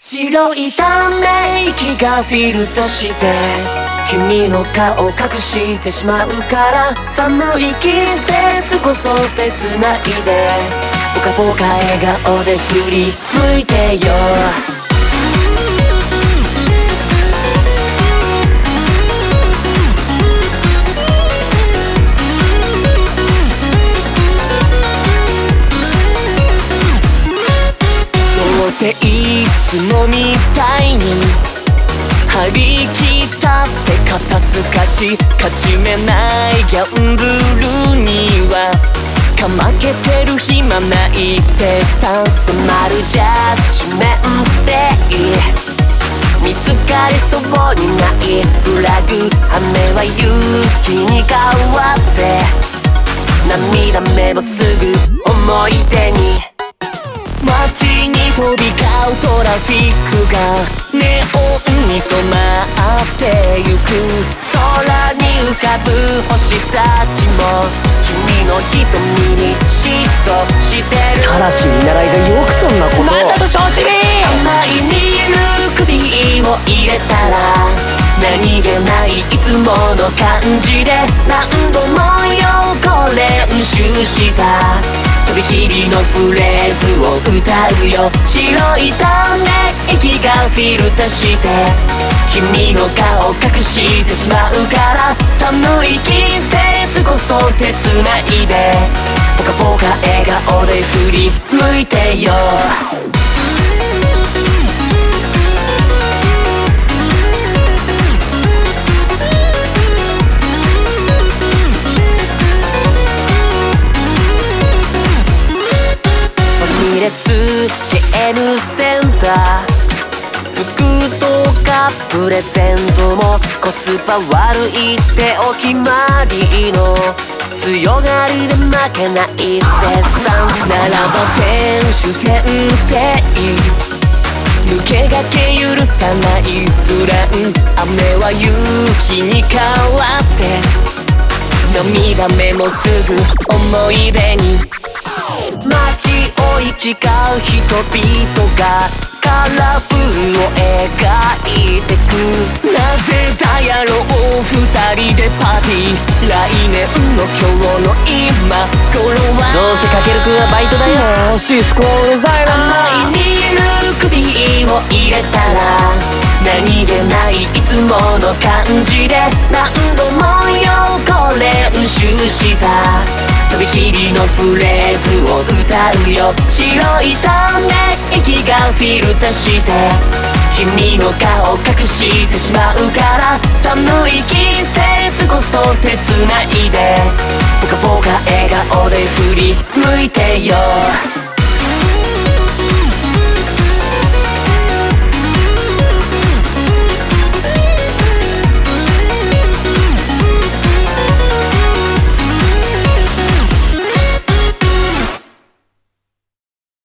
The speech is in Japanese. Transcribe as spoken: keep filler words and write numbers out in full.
白いため息がフィルターして君の顔隠してしまうから寒い季節こそ手つないでポカポカ笑顔で振り向いてよどうせいつもみたいに張り切ったって肩透かし勝ち目ないギャンブルにはかまけてる暇ないってスタンス迫るジャッジメンで見つかりそうにないフラグ雨は雪に変わって涙目もすぐ思い出に街に飛び交うトラフィックがネオンに染まってゆく空に浮かぶ星たちも君の瞳に嫉妬してるたらし見習いがよくそんなことまたと調子に甘いミルクティーを入れたら何気ないいつもの感じで何度も横練習したとびきりのフレーズを歌うよ白いため息がフィルターして君の顔隠してしまうから寒い季節こそ手つないでポカポカ笑顔で振り向いてよレスゲームセンター服とかプレゼントもコスパ悪いってお決まりの強がりで負けないってスタンスならば選手先生抜けがけ許さないプラン雨は雪に変わって涙目もすぐ思い出に街を行き交う人々がカラフルを描いてくなぜだやろう二人でパーティー来年の今日の今頃はどうせかけるくんはバイトだよもうシスコうるさいな甘いミルクティーを入れたら何気ないいつもの感じで何度も横練習したとびきりのフレーズを歌うよ白いため息がフィルターして君の顔隠してしまうから寒い季節こそ手つないでポカポカ笑顔で振り向いてよ